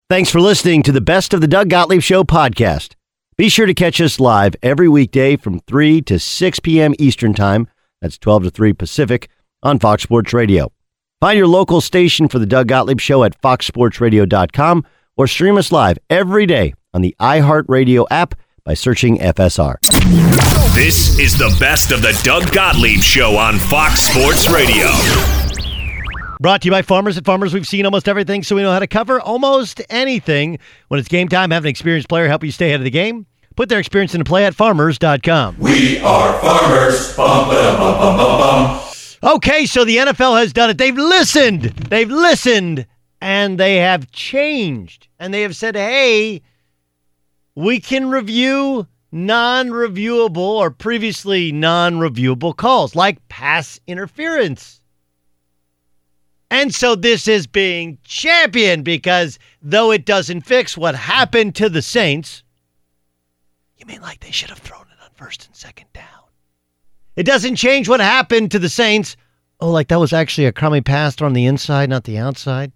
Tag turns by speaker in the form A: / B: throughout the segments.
A: Thanks for listening to the Best of the Doug Gottlieb Show podcast. Be sure to catch us live every weekday from 3 to 6 p.m. Eastern Time. That's 12 to 3 Pacific on Fox Sports Radio. Find your local station for the Doug Gottlieb Show at foxsportsradio.com or stream us live every day on the iHeartRadio app by searching FSR.
B: This is the Best of the Doug Gottlieb Show on Fox Sports Radio.
A: Brought to you by Farmers. At Farmers, we've seen almost everything, so we know how to cover almost anything. When it's game time, have an experienced player help you stay ahead of the game. Put their experience into play at farmers.com.
C: We are farmers. Bum, ba, bum, bum, bum, bum.
A: Okay, so the NFL has done it. They've listened, and they have changed. And they have said, hey, we can review non-reviewable or previously non-reviewable calls, like pass interference. And so this is being championed because though it doesn't fix what happened to the Saints, you mean like they should have thrown it on first and second down? It doesn't change what happened to the Saints. Oh, like that was actually a crummy pass on the inside, not the outside?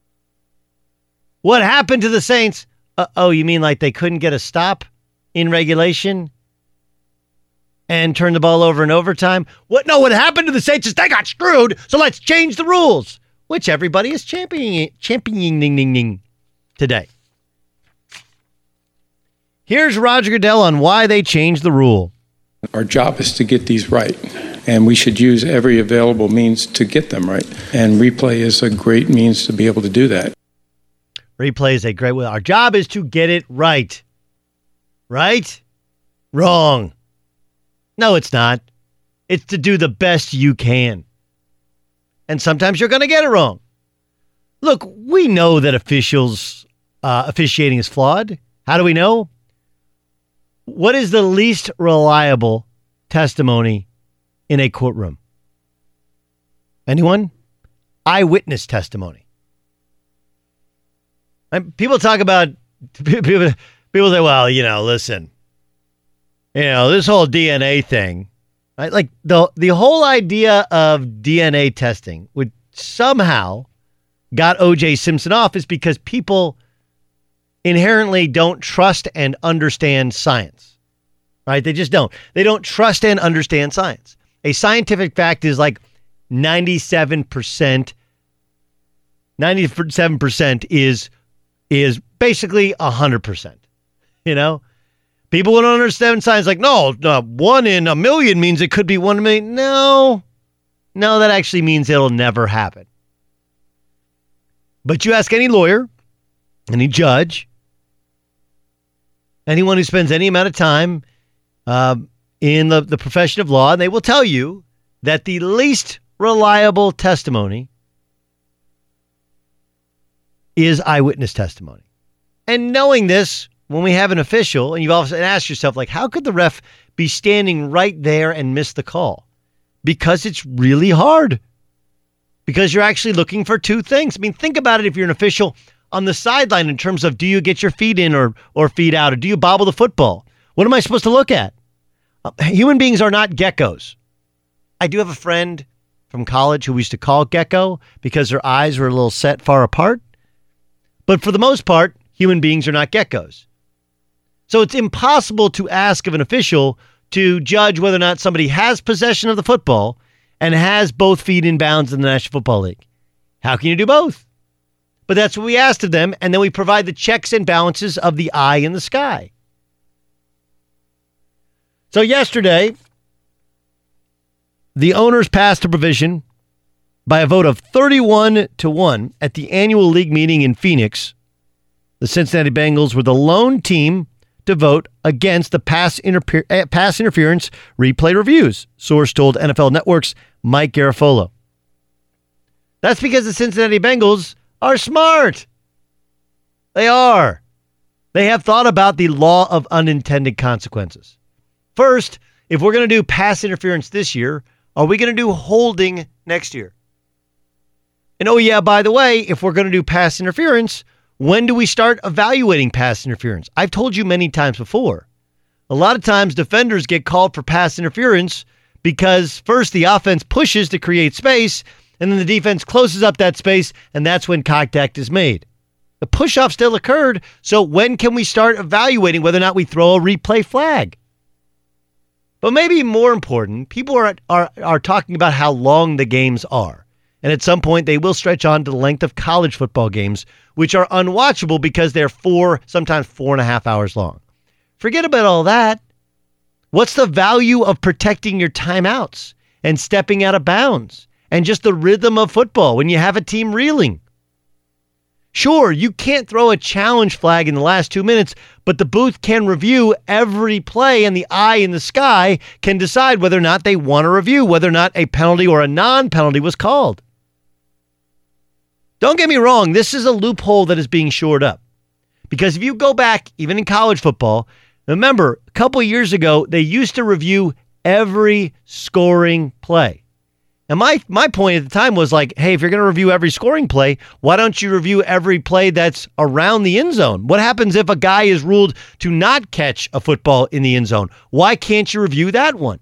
A: What happened to the Saints? Oh, you mean like they couldn't get a stop in regulation and turn the ball over in overtime? What? No, what happened to the Saints is they got screwed, so let's change the rules, which everybody is championing today. Here's Roger Goodell on why they changed the rule.
D: Our job is to get these right, and we should use every available means to get them right. And replay is a great means to be able to do that.
A: Replay is a great way. Our job is to get it right. Right? Wrong. No, it's not. It's to do the best you can. And sometimes you're going to get it wrong. Look, we know that officiating is flawed. How do we know? What is the least reliable testimony in a courtroom? Anyone? Eyewitness testimony. And people talk about, people say, well, listen, this whole DNA thing, right? Like the whole idea of DNA testing would somehow got O.J. Simpson off is because people inherently don't trust and understand science, right? They just don't. They don't trust and understand science. A scientific fact is like 97%. 97% is basically 100%. People who don't understand science like, no, 1 in a million means it could be 1 in a million. No, that actually means it'll never happen. But you ask any lawyer, any judge, anyone who spends any amount of time in the profession of law, and they will tell you that the least reliable testimony is eyewitness testimony. And knowing this, when we have an official, and you've also asked yourself, like, how could the ref be standing right there and miss the call? Because it's really hard. Because you're actually looking for two things. I mean, think about it if you're an official on the sideline in terms of, do you get your feet in or feet out, or do you bobble the football? What am I supposed to look at? Human beings are not geckos. I do have a friend from college who we used to call Gecko because her eyes were a little set far apart. But for the most part, human beings are not geckos. So it's impossible to ask of an official to judge whether or not somebody has possession of the football and has both feet in bounds in the National Football League. How can you do both? But that's what we asked of them, and then we provide the checks and balances of the eye in the sky. So yesterday, the owners passed a provision by a vote of 31-1 at the annual league meeting in Phoenix. The Cincinnati Bengals were the lone team to vote against the pass interference replay reviews, source told NFL Network's Mike Garafolo. That's because the Cincinnati Bengals are smart. They are. They have thought about the law of unintended consequences. First, if we're going to do pass interference this year, are we going to do holding next year? And oh yeah, by the way, if we're going to do pass interference, when do we start evaluating pass interference? I've told you many times before. A lot of times defenders get called for pass interference because first the offense pushes to create space, and then the defense closes up that space, and that's when contact is made. The push-off still occurred, so when can we start evaluating whether or not we throw a replay flag? But maybe more important, people are talking about how long the games are. And at some point, they will stretch on to the length of college football games, which are unwatchable because they're sometimes 4.5 hours long. Forget about all that. What's the value of protecting your timeouts and stepping out of bounds and just the rhythm of football when you have a team reeling? Sure, you can't throw a challenge flag in the last 2 minutes, but the booth can review every play, and the eye in the sky can decide whether or not they want to review, whether or not a penalty or a non-penalty was called. Don't get me wrong, this is a loophole that is being shored up. Because if you go back, even in college football, remember, a couple of years ago, they used to review every scoring play. And my point at the time was like, hey, if you're going to review every scoring play, why don't you review every play that's around the end zone? What happens if a guy is ruled to not catch a football in the end zone? Why can't you review that one?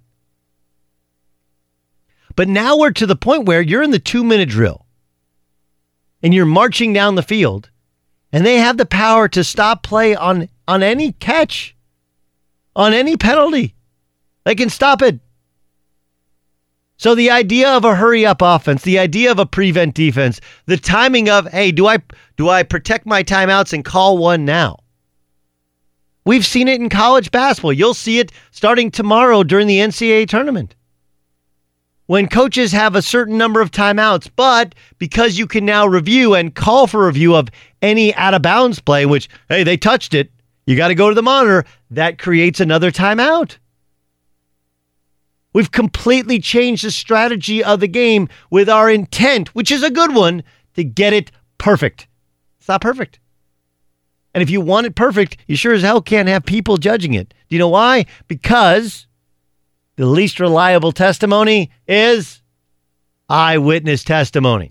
A: But now we're to the point where you're in the 2-minute drill and you're marching down the field and they have the power to stop play on any catch, on any penalty. They can stop it. So the idea of a hurry-up offense, the idea of a prevent defense, the timing of, hey, do I protect my timeouts and call one now? We've seen it in college basketball. You'll see it starting tomorrow during the NCAA tournament. When coaches have a certain number of timeouts, but because you can now review and call for review of any out-of-bounds play, which, hey, they touched it, you got to go to the monitor, that creates another timeout. We've completely changed the strategy of the game with our intent, which is a good one, to get it perfect. It's not perfect. And if you want it perfect, you sure as hell can't have people judging it. Do you know why? Because the least reliable testimony is eyewitness testimony.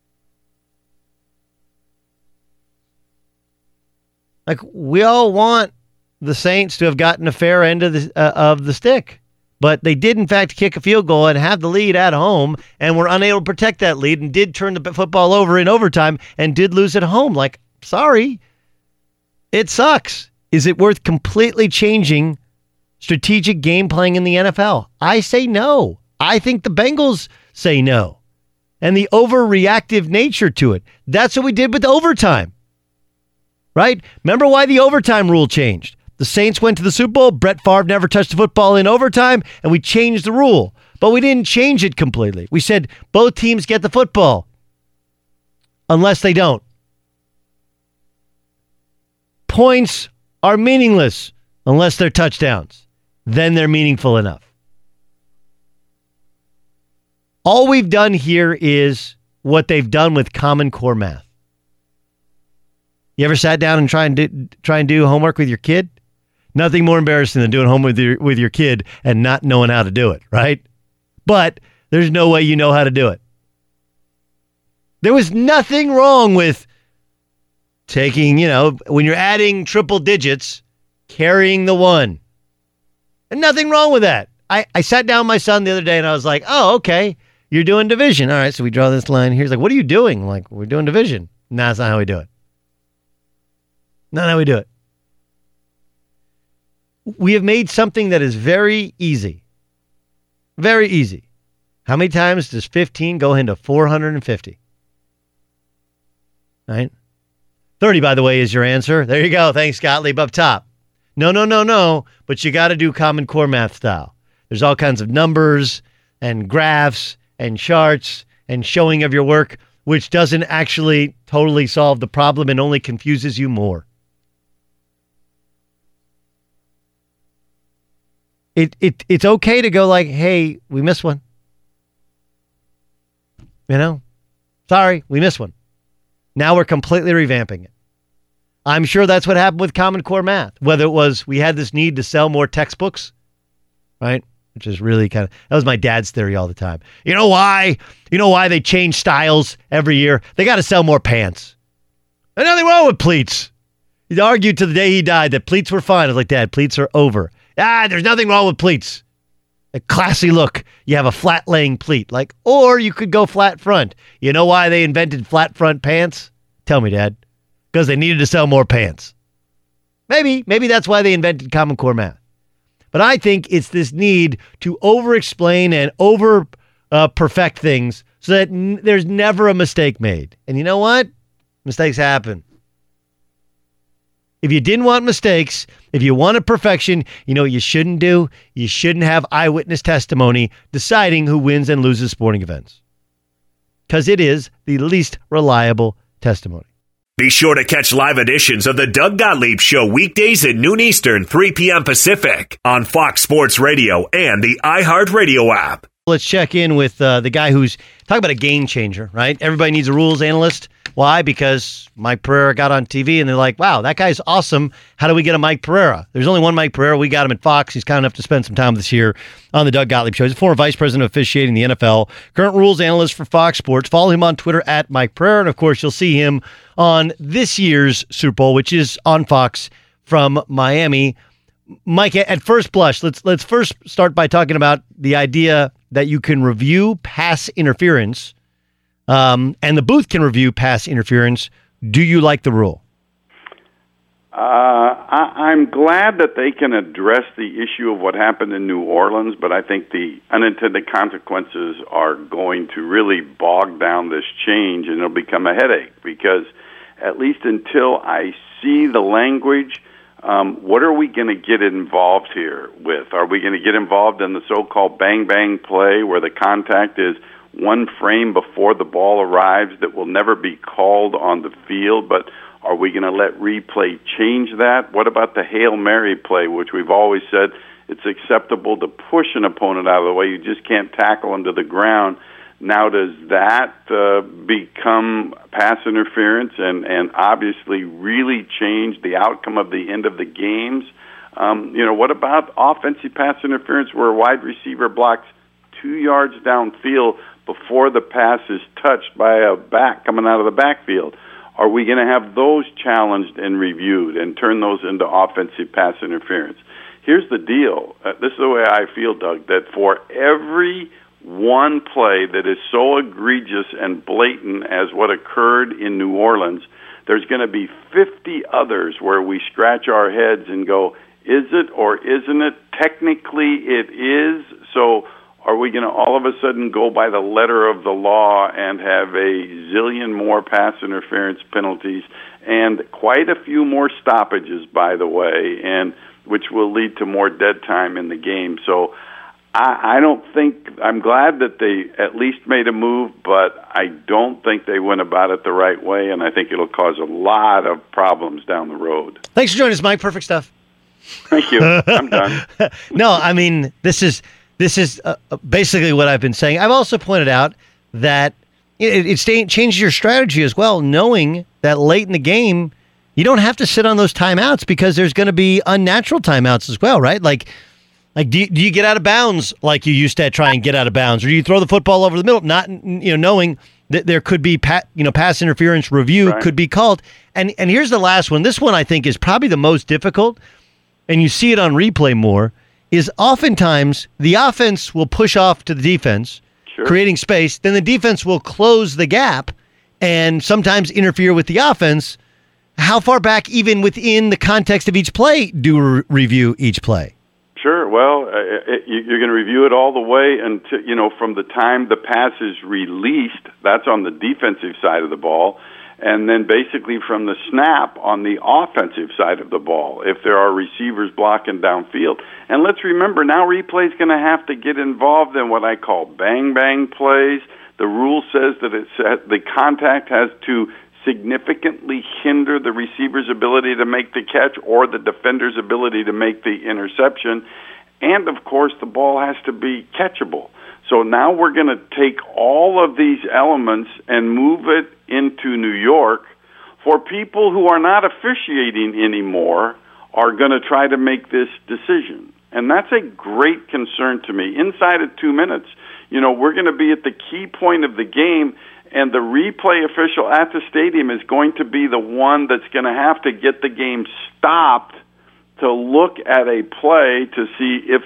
A: Like, we all want the Saints to have gotten a fair end of the stick. But they did, in fact, kick a field goal and have the lead at home and were unable to protect that lead and did turn the football over in overtime and did lose at home. Like, sorry, it sucks. Is it worth completely changing strategic game playing in the NFL? I say no. I think the Bengals say no. And the overreactive nature to it. That's what we did with overtime. Right? Remember why the overtime rule changed? The Saints went to the Super Bowl. Brett Favre never touched the football in overtime, and we changed the rule. But we didn't change it completely. We said both teams get the football unless they don't. Points are meaningless unless they're touchdowns. Then they're meaningful enough. All we've done here is what they've done with Common Core math. You ever sat down and try and do homework with your kid? Nothing more embarrassing than doing homework with your kid and not knowing how to do it, right? But there's no way you know how to do it. There was nothing wrong with taking, when you're adding triple digits, carrying the one. And nothing wrong with that. I sat down with my son the other day and I was like, oh, okay, you're doing division. All right, so we draw this line here. He's like, what are you doing? I'm like, we're doing division. No, that's not how we do it. Not how we do it. We have made something that is very easy. Very easy. How many times does 15 go into 450? Right? 30, by the way, is your answer. There you go. Thanks, Gottlieb, up top. No. But you got to do Common Core math style. There's all kinds of numbers and graphs and charts and showing of your work, which doesn't actually totally solve the problem and only confuses you more. It's okay to go like, hey, we missed one. Sorry, we missed one. Now we're completely revamping it. I'm sure that's what happened with Common Core math. Whether it was we had this need to sell more textbooks, right? Which is really that was my dad's theory all the time. You know why? They change styles every year? They got to sell more pants. There's nothing wrong with pleats. He argued to the day he died that pleats were fine. I was like, Dad, pleats are over. There's nothing wrong with pleats. A classy look. You have a flat laying pleat. Or you could go flat front. You know why they invented flat front pants? Tell me, Dad. because they needed to sell more pants. Maybe that's why they invented Common Core math. But I think it's this need to over-explain and over-perfect things so that there's never a mistake made. And you know what? Mistakes happen. If you didn't want mistakes, if you wanted perfection, you know what you shouldn't do? You shouldn't have eyewitness testimony deciding who wins and loses sporting events. Because it is the least reliable testimony.
B: Be sure to catch live editions of the Doug Gottlieb Show weekdays at noon Eastern, 3 p.m. Pacific on Fox Sports Radio and the iHeartRadio app.
A: Let's check in with the guy who's talking about a game changer, right? Everybody needs a rules analyst. Why? Because Mike Pereira got on TV and they're like, wow, that guy's awesome. How do we get a Mike Pereira? There's only one Mike Pereira. We got him at Fox. He's kind enough to spend some time with us here on the Doug Gottlieb Show. He's a former vice president of officiating in the NFL, current rules analyst for Fox Sports. Follow him on Twitter at Mike Pereira. And, of course, you'll see him on this year's Super Bowl, which is on Fox from Miami. Mike, at first blush, let's first start by talking about the idea that you can review pass interference and the booth can review pass interference. Do you like the rule?
E: I'm glad that they can address the issue of what happened in New Orleans, but I think the unintended consequences are going to really bog down this change, and it'll become a headache because at least until I see the language, what are we going to get involved here with? Are we going to get involved in the so-called bang-bang play where the contact is one frame before the ball arrives that will never be called on the field, but are we going to let replay change that? What about the Hail Mary play, which we've always said it's acceptable to push an opponent out of the way? You just can't tackle him to the ground. Now, does that become pass interference and obviously really change the outcome of the end of the games? What about offensive pass interference where a wide receiver blocks 2 yards downfield before the pass is touched by a back coming out of the backfield? Are we going to have those challenged and reviewed and turn those into offensive pass interference? Here's the deal. This is the way I feel, Doug, that for every one play that is so egregious and blatant as what occurred in New Orleans, there's going to be 50 others where we scratch our heads and go, is it or isn't it? Technically it is. So are we going to all of a sudden go by the letter of the law and have a zillion more pass interference penalties and quite a few more stoppages, by the way, and which will lead to more dead time in the game? So I don't think, I'm glad that they at least made a move, but I don't think they went about it the right way, and I think it'll cause a lot of problems down the road.
A: Thanks for joining us, Mike. Perfect stuff.
E: Thank you. I'm done.
A: No, I mean, this is basically what I've been saying. I've also pointed out that it changes your strategy as well, knowing that late in the game, you don't have to sit on those timeouts because there's going to be unnatural timeouts as well, right? Like do you get out of bounds like you used to try and get out of bounds, or do you throw the football over the middle, not knowing that there could be pass interference review could be called? And here's the last one. This one I think is probably the most difficult, and you see it on replay more. Is oftentimes the offense will push off to the defense, creating space. Then the defense will close the gap and sometimes interfere with the offense. How far back, even within the context of each play, do review each play?
E: Sure. Well, you're going to review it all the way until, from the time the pass is released. That's on the defensive side of the ball. And then basically from the snap on the offensive side of the ball, if there are receivers blocking downfield. And let's remember, now replay's going to have to get involved in what I call bang-bang plays. The rule says that the contact has to significantly hinder the receiver's ability to make the catch or the defender's ability to make the interception. And, of course, the ball has to be catchable. So now we're going to take all of these elements and move it into New York for people who are not officiating anymore are going to try to make this decision. And that's a great concern to me. Inside of 2 minutes, we're going to be at the key point of the game, and the replay official at the stadium is going to be the one that's going to have to get the game stopped to look at a play to see if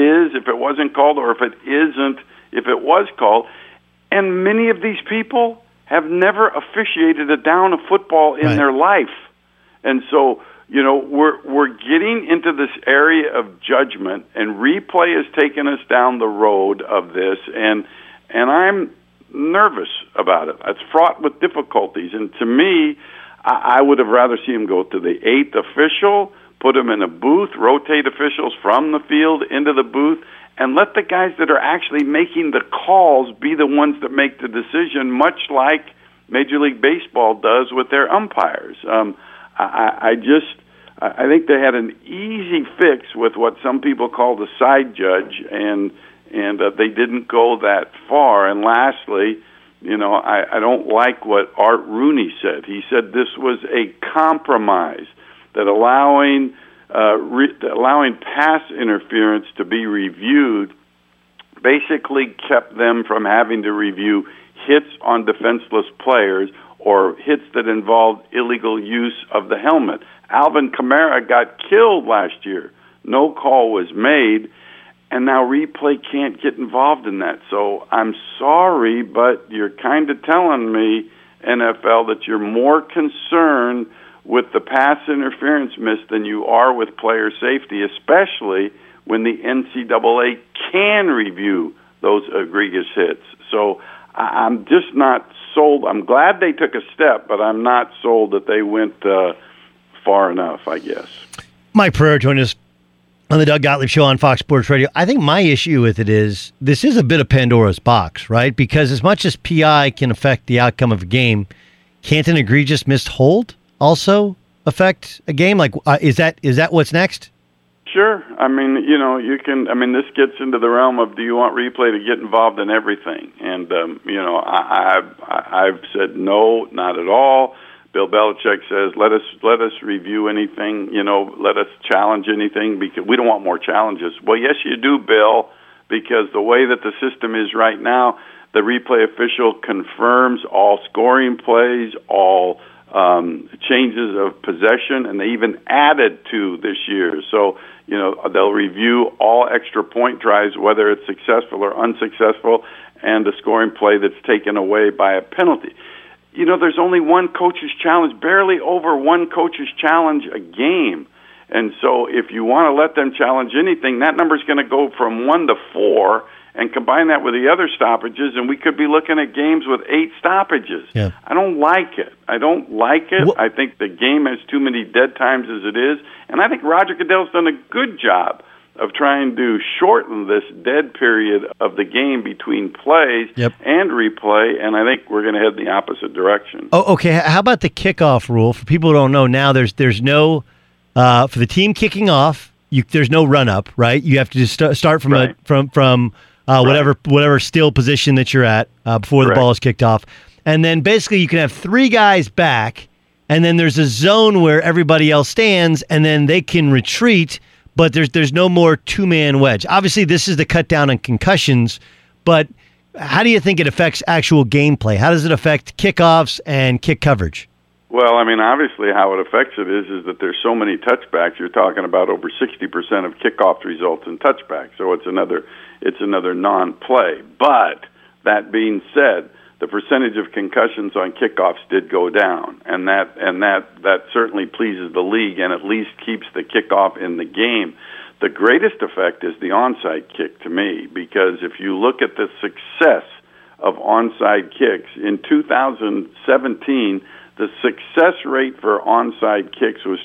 E: it wasn't called, or if it isn't, if it was called. And many of these people have never officiated a down of football in their life. And so, we're getting into this area of judgment, and replay has taken us down the road of this, and I'm nervous about it. It's fraught with difficulties, and to me, I would have rather seen him go to the 8th official, put him in a booth, rotate officials from the field into the booth, and let the guys that are actually making the calls be the ones that make the decision, much like Major League Baseball does with their umpires. I think they had an easy fix with what some people call the side judge, and they didn't go that far. And lastly, I don't like what Art Rooney said. He said this was a compromise, that allowing pass interference to be reviewed basically kept them from having to review hits on defenseless players or hits that involved illegal use of the helmet. Alvin Kamara got killed last year. No call was made, and now replay can't get involved in that. So I'm sorry, but you're kind of telling me, NFL, that you're more concerned with the pass interference miss than you are with player safety, especially when the NCAA can review those egregious hits. So I'm just not sold. I'm glad they took a step, but I'm not sold that they went far enough, I guess. Mike
A: Pereira joined us on the Doug Gottlieb Show on Fox Sports Radio. I think my issue with it is this is a bit of Pandora's box, right? Because as much as PI can affect the outcome of a game, can't an egregious missed hold also affect a game? Like, is that what's next?
E: Sure. I mean, you can. I mean, this gets into the realm of, do you want replay to get involved in everything? And I've said no, not at all. Bill Belichick says, let us review anything. Let us challenge anything, because we don't want more challenges. Well, yes, you do, Bill, because the way that the system is right now, the replay official confirms all scoring plays, all changes of possession, and they even added to this year. So, they'll review all extra point drives, whether it's successful or unsuccessful, and a scoring play that's taken away by a penalty. There's only one coach's challenge, barely over one coach's challenge a game. And so if you want to let them challenge anything, that number's going to go from 1 to 4, and combine that with the other stoppages, and we could be looking at games with 8 stoppages.
A: Yeah.
E: I don't like it. Well, I think the game has too many dead times as it is, and I think Roger Goodell's done a good job of trying to shorten this dead period of the game between plays and replay, and I think we're going to head in the opposite direction.
A: Oh, okay. How about the kickoff rule? For people who don't know, now there's no for the team kicking off, there's no run up, right? You have to just start from whatever still position that you're at before the ball is kicked off, and then basically you can have 3 guys back, and then there's a zone where everybody else stands, and then they can retreat. But there's no more 2-man wedge. Obviously, this is the cut down on concussions, but how do you think it affects actual gameplay? How does it affect kickoffs and kick coverage?
E: Well, I mean, obviously how it affects it is that there's so many touchbacks. You're talking about over 60% of kickoff results in touchbacks, so it's another non-play. But that being said, the percentage of concussions on kickoffs did go down, and that certainly pleases the league and at least keeps the kickoff in the game. The greatest effect is the onside kick to me, because if you look at the success of onside kicks in 2017, the success rate for onside kicks was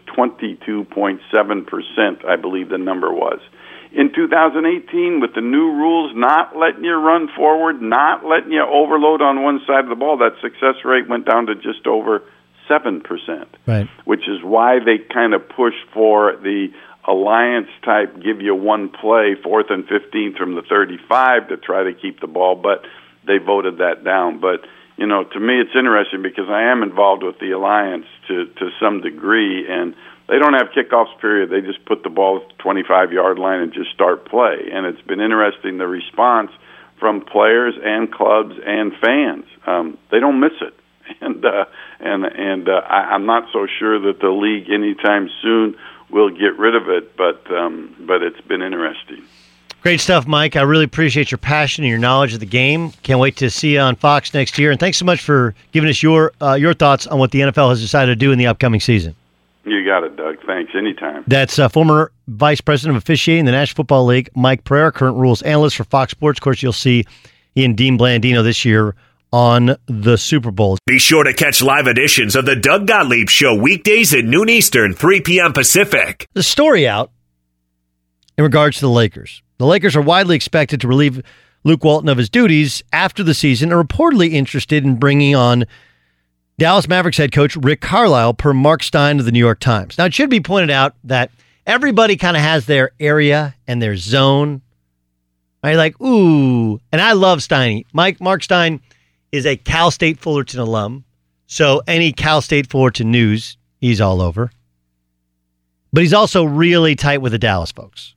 E: 22.7%, I believe the number was. In 2018, with the new rules not letting you run forward, not letting you overload on one side of the ball, that success rate went down to just over 7%,
A: right?
E: Which is why they kind of push for the alliance type, give you one play, 4th and 15 from the 35 to try to keep the ball, but they voted that down. But, to me it's interesting because I am involved with the alliance to some degree, and they don't have kickoffs, period. They just put the ball at the 25-yard line and just start play. And it's been interesting, the response from players and clubs and fans. They don't miss it. And I'm not so sure that the league anytime soon will get rid of it, but it's been interesting.
A: Great stuff, Mike. I really appreciate your passion and your knowledge of the game. Can't wait to see you on Fox next year. And thanks so much for giving us your thoughts on what the NFL has decided to do in the upcoming season.
E: You got it, Doug. Thanks. Anytime.
A: That's former Vice President of Officiating in the National Football League, Mike Pereira, current rules analyst for Fox Sports. Of course, you'll see Ian Dean Blandino this year on the Super Bowl.
B: Be sure to catch live editions of the Doug Gottlieb Show weekdays at noon Eastern, 3 p.m. Pacific.
A: The story out in regards to the Lakers. The Lakers are widely expected to relieve Luke Walton of his duties after the season and are reportedly interested in bringing on Dallas Mavericks head coach Rick Carlisle, per Mark Stein of the New York Times. Now, it should be pointed out that everybody kind of has their area and their zone. Right? Like, ooh, and I love Steiny. Mark Stein is a Cal State Fullerton alum, so any Cal State Fullerton news, he's all over. But he's also really tight with the Dallas folks.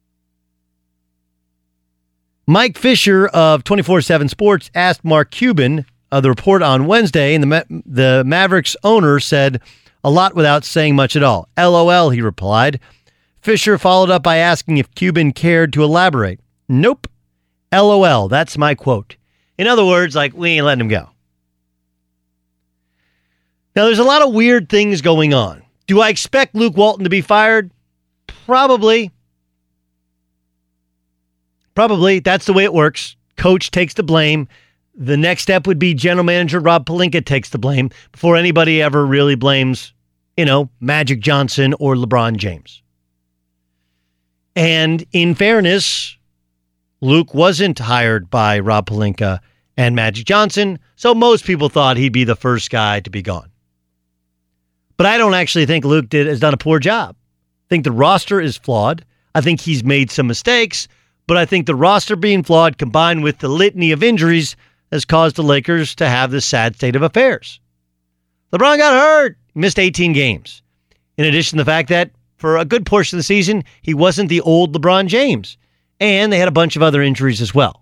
A: Mike Fisher of 24/7 Sports asked Mark Cuban of the report on Wednesday, and the Mavericks owner said a lot without saying much at all. LOL, he replied. Fisher followed up by asking if Cuban cared to elaborate. Nope. LOL, that's my quote. In other words, like, we ain't letting him go. Now, there's a lot of weird things going on. Do I expect Luke Walton to be fired? Probably. Probably. That's the way it works. Coach takes the blame. The next step would be general manager Rob Pelinka takes the blame before anybody ever really blames, Magic Johnson or LeBron James. And in fairness, Luke wasn't hired by Rob Pelinka and Magic Johnson, so most people thought he'd be the first guy to be gone. But I don't actually think Luke has done a poor job. I think the roster is flawed. I think he's made some mistakes. But I think the roster being flawed combined with the litany of injuries has caused the Lakers to have this sad state of affairs. LeBron got hurt. He missed 18 games. In addition to the fact that for a good portion of the season, he wasn't the old LeBron James. And they had a bunch of other injuries as well.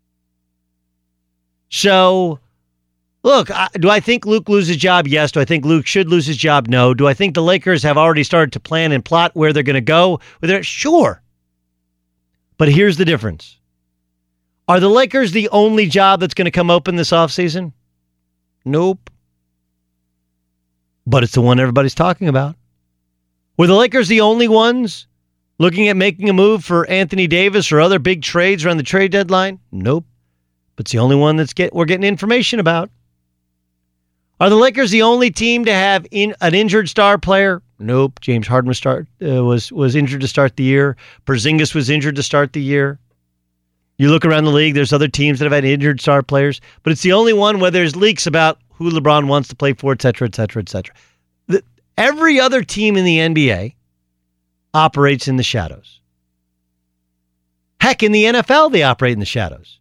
A: So, look, do I think Luke loses his job? Yes. Do I think Luke should lose his job? No. Do I think the Lakers have already started to plan and plot where they're going to go? Sure. But here's the difference. Are the Lakers the only job that's going to come open this offseason? Nope. But it's the one everybody's talking about. Were the Lakers the only ones looking at making a move for Anthony Davis or other big trades around the trade deadline? Nope. But it's the only one we're getting information about. Are the Lakers the only team to have an injured star player? Nope. James Harden was injured to start the year. Porzingis was injured to start the year. You look around the league, there's other teams that have had injured star players, but it's the only one where there's leaks about who LeBron wants to play for, et cetera, et cetera, et cetera. Every other team in the NBA operates in the shadows. Heck, in the NFL, they operate in the shadows.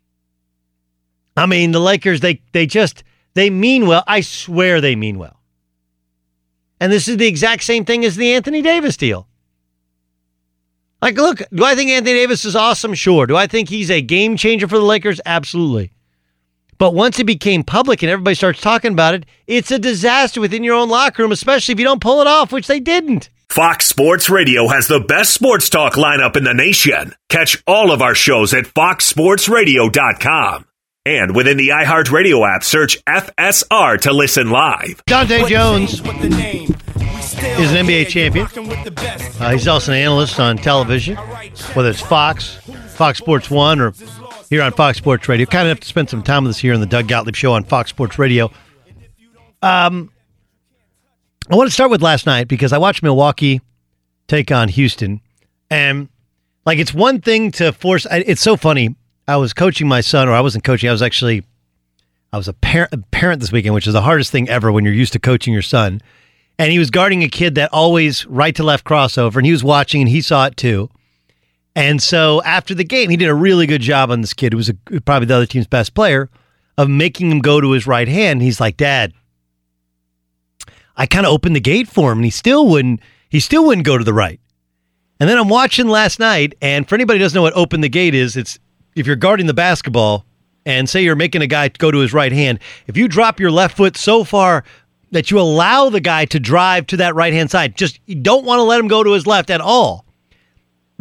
A: I mean, the Lakers, they mean well. I swear they mean well. And this is the exact same thing as the Anthony Davis deal. Like, look, do I think Anthony Davis is awesome? Sure. Do I think he's a game changer for the Lakers? Absolutely. But once it became public and everybody starts talking about it, it's a disaster within your own locker room, especially if you don't pull it off, which they didn't.
B: Fox Sports Radio has the best sports talk lineup in the nation. Catch all of our shows at foxsportsradio.com. And within the iHeartRadio app, search FSR to listen live.
A: Dante Jones is an NBA champion. He's also an analyst on television, whether it's Fox Sports 1, or here on Fox Sports Radio. Kind of have to spend some time with us here on the Doug Gottlieb Show on Fox Sports Radio. I want to start with last night because I watched Milwaukee take on Houston. And, it's one thing to force... It's so funny. I was coaching my son, or I wasn't coaching. I was a parent this weekend, which is the hardest thing ever when you're used to coaching your son. And he was guarding a kid that always right to left crossover, and he was watching, and he saw it too. And so after the game, he did a really good job on this kid, who was probably the other team's best player, of making him go to his right hand. He's like, Dad, I kind of opened the gate for him, and he still wouldn't go to the right. And then I'm watching last night, and for anybody who doesn't know what open the gate is, it's if you're guarding the basketball and say you're making a guy go to his right hand, if you drop your left foot so far that you allow the guy to drive to that right-hand side, you don't want to let him go to his left at all.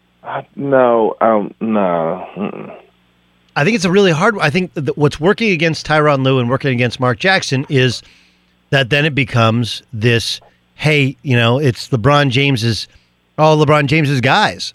F: No. Mm-mm.
A: I think it's a really hard. I think that what's working against Tyronn Lue and working against Mark Jackson is that then it becomes this. Hey, it's LeBron James's guys,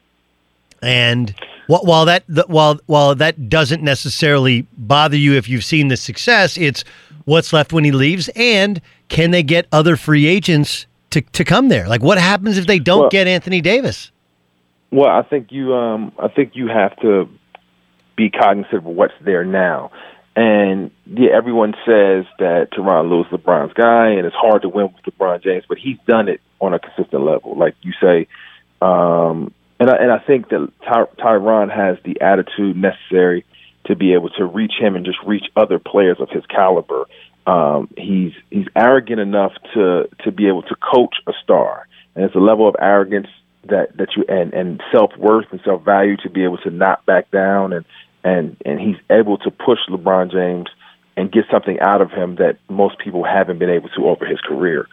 A: and while that doesn't necessarily bother you if you've seen the success, it's what's left when he leaves, and can they get other free agents to come there? Like, what happens if they don't get Anthony Davis?
F: Well, I think you have to be cognizant of what's there now. And yeah, everyone says that Tyronn Lue is LeBron's guy, and it's hard to win with LeBron James, but he's done it on a consistent level, like you say. And I think that Tyronn has the attitude necessary to be able to reach him and just reach other players of his caliber. He's arrogant enough to be able to coach a star, and it's a level of arrogance that you and self-worth and self-value to be able to not back down, and he's able to push LeBron James and get something out of him that most people haven't been able to over his career.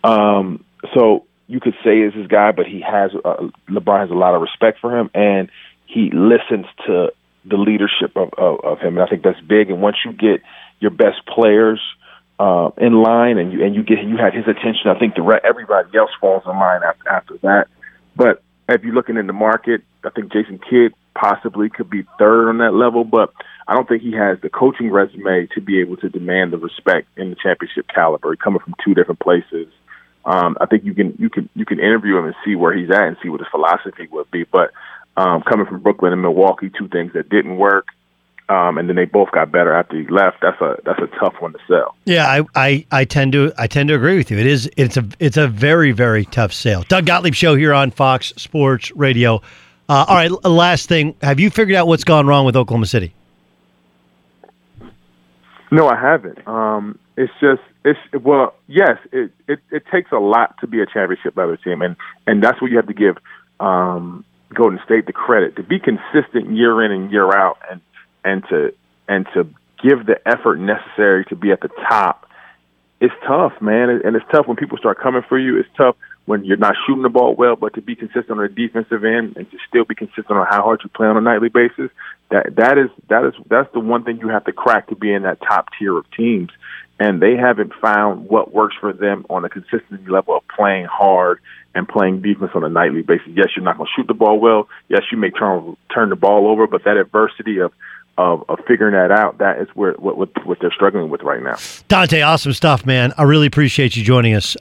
F: So you could say is his guy, but LeBron has a lot of respect for him, and he listens to the leadership of him, and I think that's big. And once you get your best players in line, and you have his attention, I think everybody else falls in line after that. But if you're looking in the market, I think Jason Kidd possibly could be third on that level, but I don't think he has the coaching resume to be able to demand the respect in the championship caliber, coming from two different places. I think you can interview him and see where he's at and see what his philosophy would be. But coming from Brooklyn and Milwaukee, two things that didn't work, and then they both got better after he left. That's a tough one to sell.
A: Yeah, I tend to agree with you. It's a very, very tough sale. Doug Gottlieb Show here on Fox Sports Radio. All right, last thing. Have you figured out what's gone wrong with Oklahoma City?
F: No, I haven't. Yes, it takes a lot to be a championship level team, and that's what you have to give Golden State the credit to be consistent year in and year out, and to give the effort necessary to be at the top. It's tough, man, and it's tough when people start coming for you. It's tough when you're not shooting the ball well, but to be consistent on the defensive end and to still be consistent on how hard you play on a nightly basis, that's the one thing you have to crack to be in that top tier of teams. And they haven't found what works for them on a consistency level of playing hard and playing defense on a nightly basis. Yes, you're not going to shoot the ball well. Yes, you may turn the ball over, but that adversity of figuring that out, that is what they're struggling with right now.
A: Dante, awesome stuff, man. I really appreciate you joining us.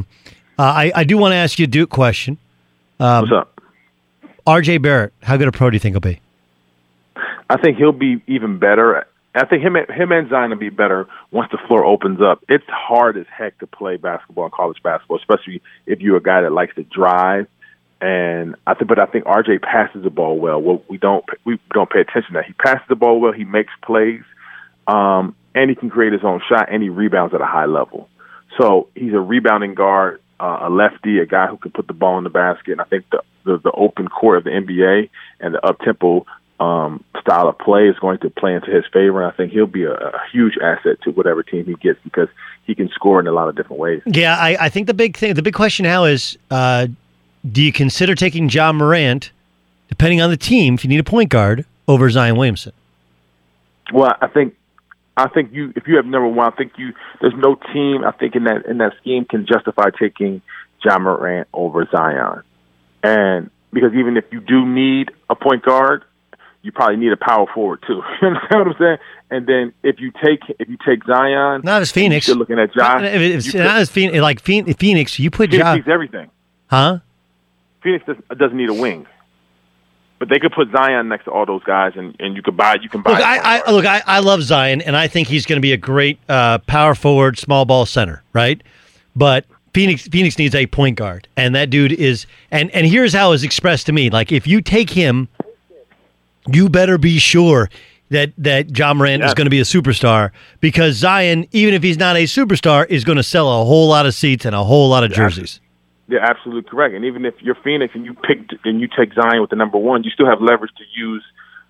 A: I do want to ask you a Duke question.
F: What's up?
A: R.J. Barrett, how good a pro do you think he'll be?
F: I think he'll be even better. I think him and Zion will be better once the floor opens up. It's hard as heck to play basketball in college basketball, especially if you're a guy that likes to drive. And I think RJ passes the ball well. We don't pay attention to that. He passes the ball well. He makes plays, and he can create his own shot, and he rebounds at a high level. So he's a rebounding guard, a lefty, a guy who can put the ball in the basket. And I think the open court of the NBA and the up-tempo style of play is going to play into his favor. And I think he'll be a huge asset to whatever team he gets because he can score in a lot of different ways.
A: Yeah, I think the big question now is, do you consider taking Ja Morant, depending on the team, if you need a point guard, over Zion Williamson?
F: Well, I think if you have number one, there's no team I think in that scheme can justify taking Ja Morant over Zion. And because even if you do need a point guard, you probably need a power forward too. You understand what I'm saying? And then if you take Zion,
A: not as Phoenix,
F: you're looking at Ja.
A: Not as Phoenix, like Phoenix, you put
F: Phoenix
A: Ja.
F: needs everything.
A: Huh?
F: Phoenix doesn't need a wing, but they could put Zion next to all those guys, and you can buy.
A: Look, I love Zion, and I think he's going to be a great power forward, small ball center, right? But Phoenix needs a point guard, and that dude is. And here's how it's expressed to me: like if you take him, you better be sure that Ja Morant is going to be a superstar, because Zion, even if he's not a superstar, is going to sell a whole lot of seats and a whole lot of jerseys.
F: You're absolutely correct. And even if you're Phoenix and you take Zion with the number one, you still have leverage to use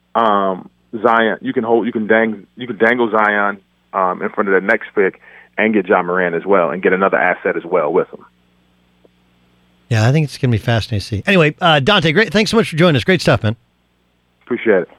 F: Zion. You can dangle Zion in front of the next pick and get Ja Morant as well and get another asset as well with him.
A: Yeah, I think it's going to be fascinating to see. Anyway, Dante, great. Thanks so much for joining us. Great stuff, man.
F: Appreciate it.